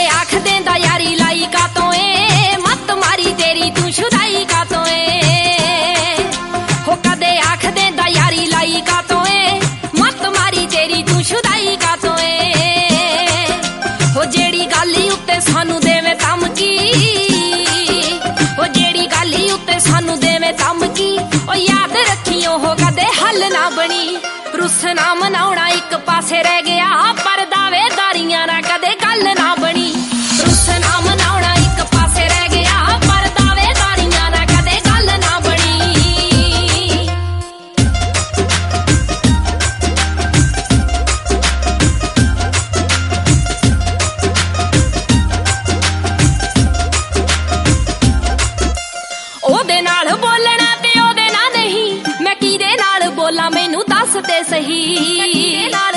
आख देंदा यारी लाई का तो ए मत मारी तेरी तू शुदाई का तो ए हो कदे आख देंदा यारी लाई का तो ए मत मारी तेरी तू शुदाई का तो ए हो जेड़ी गाली उत्ते सानू देवे धमकी हो जेड़ी गाली उत्ते सानू देवे धमकी ओ याद रखियो हो कदे हल ना बनी रुसना मनाउणा एक पासे रह गया पर दावेदारियां ना कदे गल ना बनी रुसना मनाउणा एक पासे रह गया पर दावेदारियां ना कदे गल ना बनी ओदे नाल बोलना ते ओदे ना नहीं मैं किदे नाल बोला मैनू दस ते सही